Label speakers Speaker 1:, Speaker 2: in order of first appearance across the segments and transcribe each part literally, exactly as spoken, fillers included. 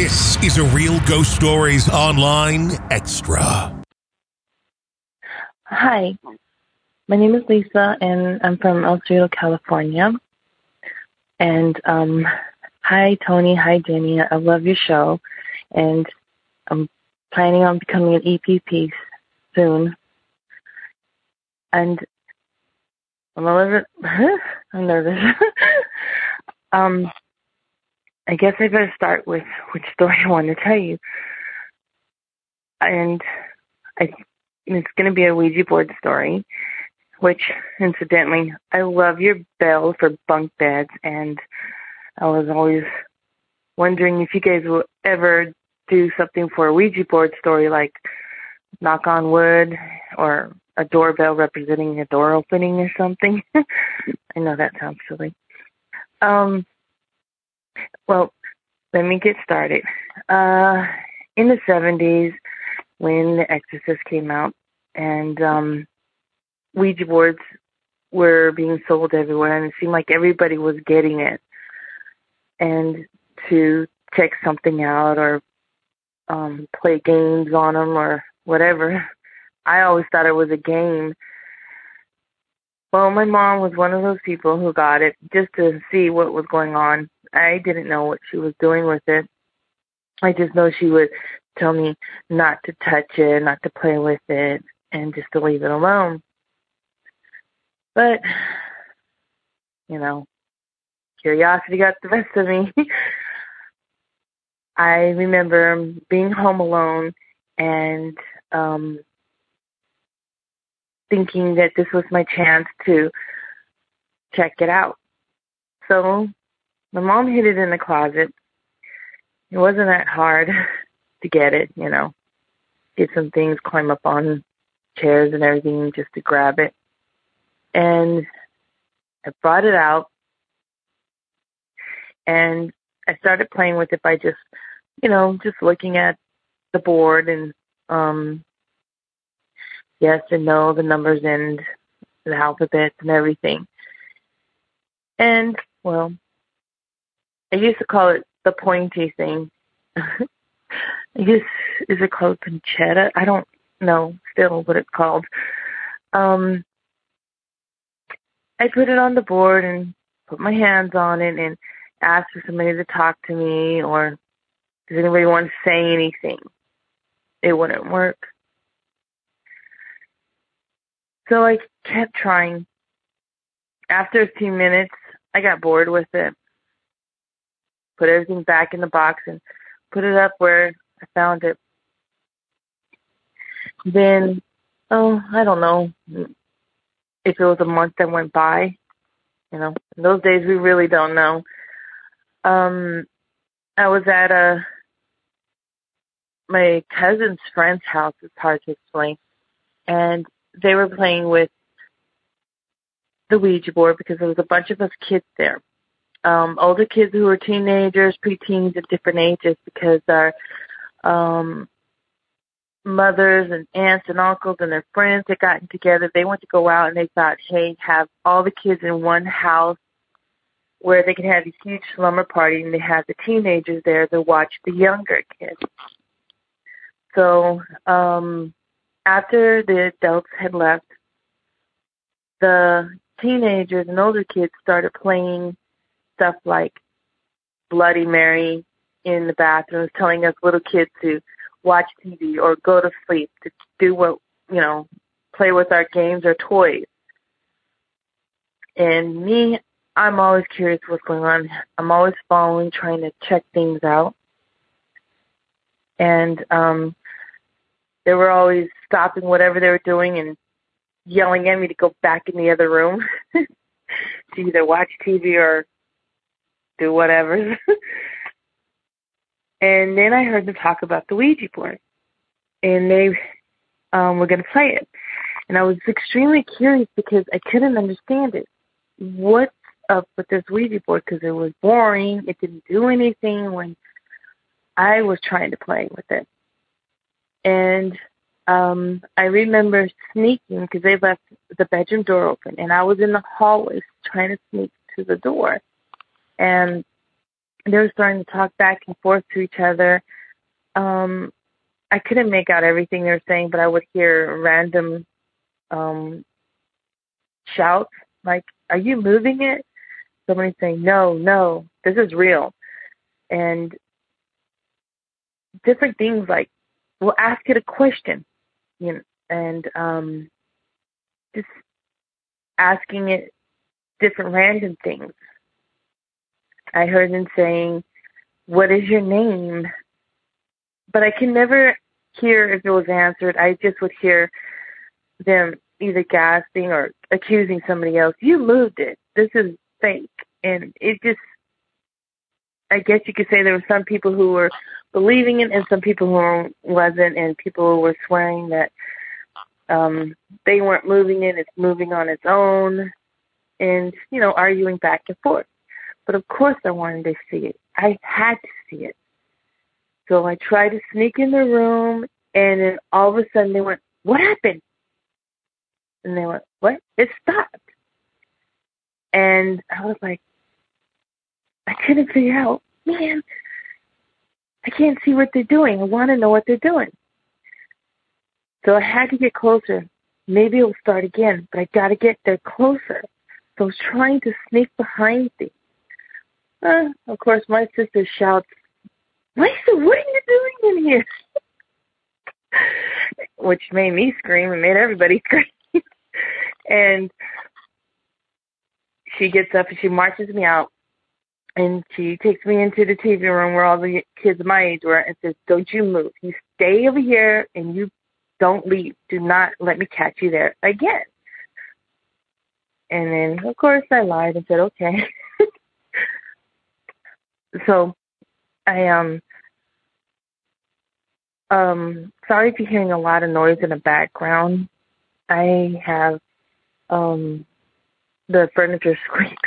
Speaker 1: This is a Real Ghost Stories Online Extra.
Speaker 2: Hi, my name is Lisa, and I'm from El Cerrito, California. And um, hi, Tony. Hi, Jenny. I love your show, and I'm planning on becoming an E P P soon. And I'm a little bit, I'm nervous. um, I guess I better start with which story I want to tell you. And I, it's going to be a Ouija board story, which, incidentally, I love your bell for bunk beds, and I was always wondering if you guys will ever do something for a Ouija board story, like knock on wood or a doorbell representing a door opening or something. I know that sounds silly. Um, well, let me get started. Uh, in the seventies, when The Exorcist came out, and um, Ouija boards were being sold everywhere, and it seemed like everybody was getting it. And to check something out or um, play games on them or whatever, I always thought it was a game. Well, my mom was one of those people who got it just to see what was going on. I didn't know what she was doing with it. I just know she would tell me not to touch it, not to play with it, and just to leave it alone. But, you know, curiosity got the best of me. I remember being home alone and um, thinking that this was my chance to check it out. So my mom hid it in the closet. It wasn't that hard to get it, you know, get some things, climb up on chairs and everything just to grab it. And I brought it out, and I started playing with it by just, you know, just looking at the board and um, yes and no, the numbers and the alphabet and everything. And, well, I used to call it the pointy thing. I guess, is it called pancetta? I don't know still what it's called. Um, I put it on the board and put my hands on it and asked for somebody to talk to me, or does anybody want to say anything? It wouldn't work. So I kept trying. After a few minutes, I got bored with it. Put everything back in the box and put it up where I found it. Then, oh, I don't know if it was a month that went by. You know, in those days we really don't know. Um, I was at a my cousin's friend's house. It's hard to explain, and they were playing with the Ouija board because there was a bunch of us kids there. Um, older kids who were teenagers, preteens at different ages, because our um, mothers and aunts and uncles and their friends had gotten together. They wanted to go out, and they thought, hey, have all the kids in one house where they could have a huge slumber party, and they had the teenagers there to watch the younger kids. So um, after the adults had left, the teenagers and older kids started playing stuff like Bloody Mary in the bathrooms, telling us little kids to watch T V or go to sleep, to do what, you know, play with our games or toys. And me, I'm always curious what's going on. I'm always following, trying to check things out. And um, they were always stopping whatever they were doing and yelling at me to go back in the other room to either watch T V or do whatever. And then I heard them talk about the Ouija board, and they um, were going to play it. And I was extremely curious because I couldn't understand it. What's up with this Ouija board? Because it was boring. It didn't do anything when I was trying to play with it. And um, I remember sneaking because they left the bedroom door open, and I was in the hallway trying to sneak to the door. And They were starting to talk back and forth to each other. Um, I couldn't make out everything they were saying, but I would hear random um, shouts like, "Are you moving it?" Somebody saying, "No, no, this is real." And different things like, "We'll ask it a question," you know, and um, just asking it different random things. I heard them saying, "What is your name?" But I can never hear if it was answered. I just would hear them either gasping or accusing somebody else. "You moved it. This is fake." And it just, I guess you could say there were some people who were believing it and some people who wasn't, and people who were swearing that um, they weren't moving it, it's moving on its own, and, you know, arguing back and forth. But of course I wanted to see it. I had to see it. So I tried to sneak in the room, and then all of a sudden they went, "What happened?" And they went, "What?" It stopped. And I was like, I couldn't figure out, man, I can't see what they're doing. I want to know what they're doing. So I had to get closer. Maybe it'll start again, but I got to get there closer. So I was trying to sneak behind things. Uh, of course, my sister shouts, "Lisa, what are you doing in here?" Which made me scream and made everybody scream. And she gets up and she marches me out. And she takes me into the T V room where all the kids my age were and says, "Don't you move. You stay over here and you don't leave. Do not let me catch you there again." And then, of course, I lied and said, "Okay." So I, um, um, sorry if you're hearing a lot of noise in the background. I have, um, the furniture squeaks.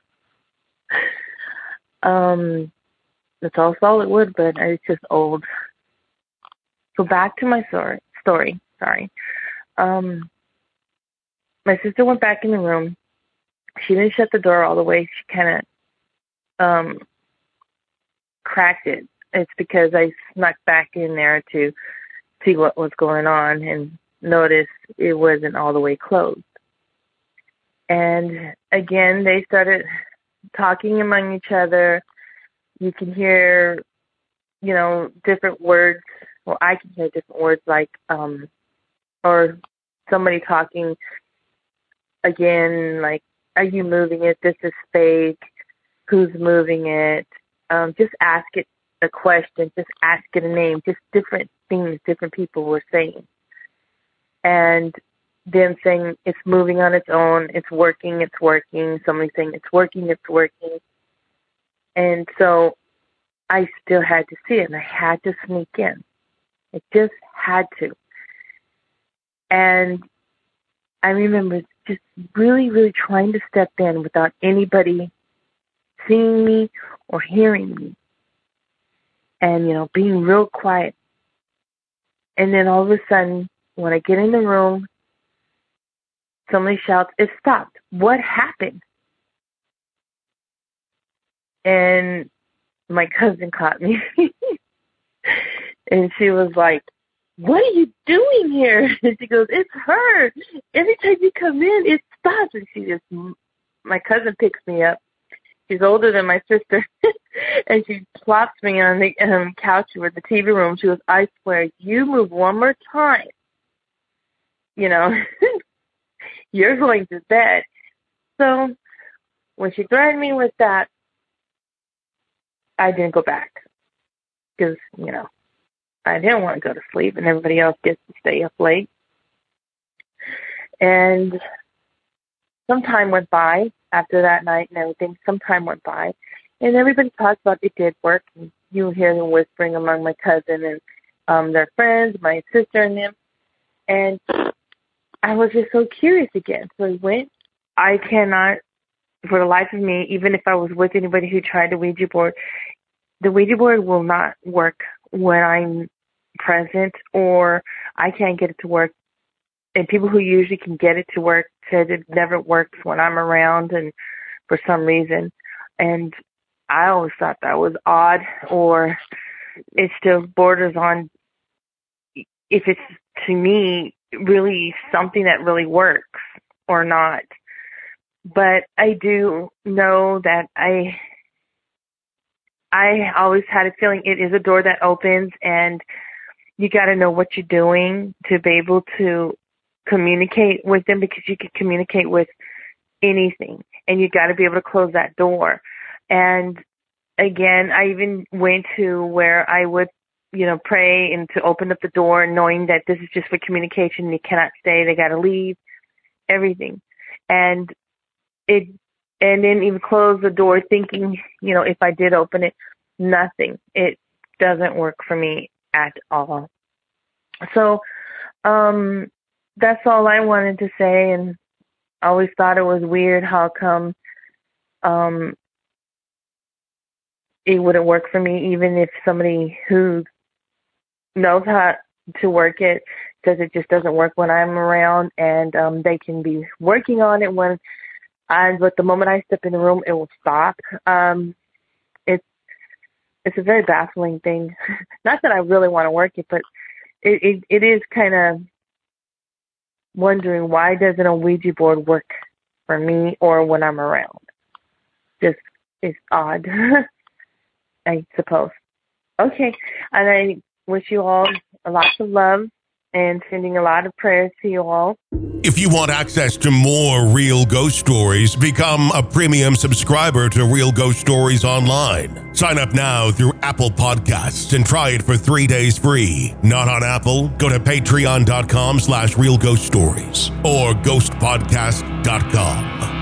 Speaker 2: um, it's all solid wood, but it's just old. So back to my story. Story. Sorry. Um, my sister went back in the room. She didn't shut the door all the way. She kind of um, cracked it. It's because I snuck back in there to see what was going on and noticed it wasn't all the way closed. And again, they started talking among each other. You can hear, you know, different words. Well, I can hear different words like, um, or somebody talking again, like, "Are you moving it? This is fake. Who's moving it?" Um, just ask it a question. Just ask it a name. Just different things different people were saying. And them saying it's moving on its own. It's working. It's working. Somebody saying it's working. It's working. And so I still had to see it, and I had to sneak in. I just had to. And I remember just really, really trying to step in without anybody seeing me or hearing me. And, you know, being real quiet. And then all of a sudden, when I get in the room, somebody shouts, "It stopped. What happened?" And my cousin caught me. And she was like, "What are you doing here?" And she goes, "It's her. Every time you come in, it stops." And she just, my cousin picks me up. She's older than my sister. And she plops me on the um, couch with the T V room. She goes, "I swear, you move one more time, you know, you're going to bed." So when she threatened me with that, I didn't go back because, you know, I didn't want to go to sleep and everybody else gets to stay up late. And some time went by after that night and everything. Some time went by. And everybody talked about it did work. And you hear them whispering among my cousin and um, their friends, my sister and them. And I was just so curious again. So I went. I cannot, for the life of me, even if I was with anybody who tried the Ouija board, the Ouija board will not work when I'm present, or I can't get it to work. And people who usually can get it to work said it never works when I'm around and for some reason. And I always thought that was odd, or it still borders on if it's, to me, really something that really works or not. But I do know that I I always had a feeling it is a door that opens, and you got to know what you're doing to be able to communicate with them, because you can communicate with anything, and you got to be able to close that door. And again, I even went to where I would, you know, pray and to open up the door, knowing that this is just for communication. They cannot stay. They got to leave, everything. And it, and then even close the door thinking, you know, if I did open it, nothing. It doesn't work for me at all. So, um, that's all I wanted to say. And I always thought it was weird how come, um, it wouldn't work for me, even if somebody who knows how to work it says it just doesn't work when I'm around, and um, they can be working on it when I, but the moment I step in the room, it will stop. Um, it's it's a very baffling thing. Not that I really want to work it, but it it, it is kind of wondering, why doesn't a Ouija board work for me or when I'm around? Just, it's odd. I suppose. Okay. And I wish you all lots of love and sending a lot of prayers to you all.
Speaker 1: If you want access to more Real Ghost Stories, become a premium subscriber to Real Ghost Stories Online. Sign up now through Apple Podcasts and try it for three days free. Not on Apple? Go to patreon.com slash Real Ghost Stories or ghost podcast dot com.